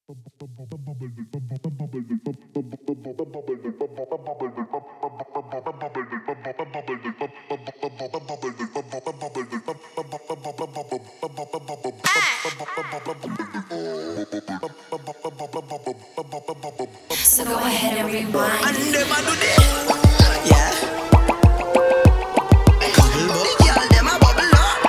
So go ahead and rewind. And them a do this. Yeah. Y'all them a bubble up.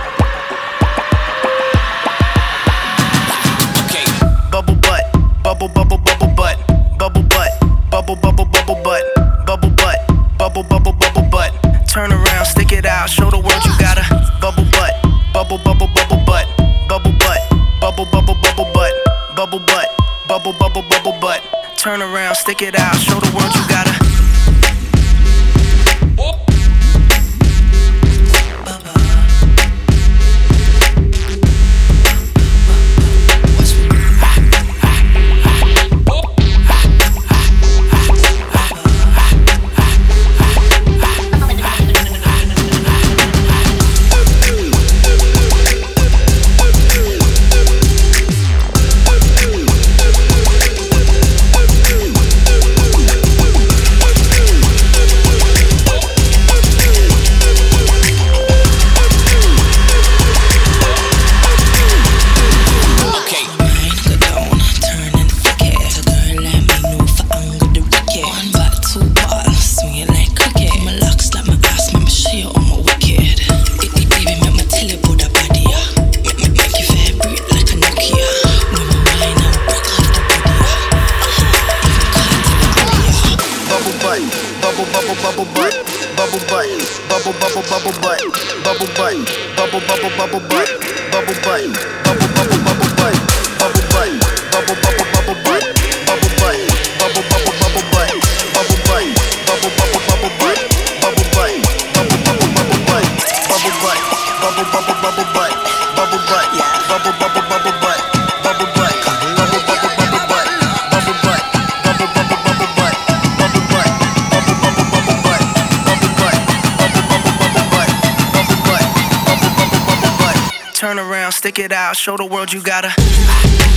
Okay. Bubble butt, bubble bubble bubble butt, bubble butt, bubble bubble bubble butt, bubble butt, bubble bubble bubble butt. Turn around, stick it out, show the world you got a bubble butt, bubble bubble bubble butt, bubble butt, bubble bubble bubble butt, bubble butt, bubble bubble bubble butt. Turn around, stick it out, show the world you got a bubble bubble bubble butt, bubble butt, bubble bubble bubble butt, bubble butt, bubble bubble bubble butt, bubble butt, bubble bubble bubble butt, bubble butt, bubble bubble bubble butt, bubble butt, bubble bubble bubble butt, bubble butt, bubble bubble bubble butt, bubble butt, bubble bubble bubble butt, bubble butt, bubble bubble bubble butt, bubble butt, bubble bubble bubble butt, bubble butt, bubble bubble bubble butt, bubble butt, bubble bubble bubble butt, bubble butt. Turn around, stick it out, show the world you got a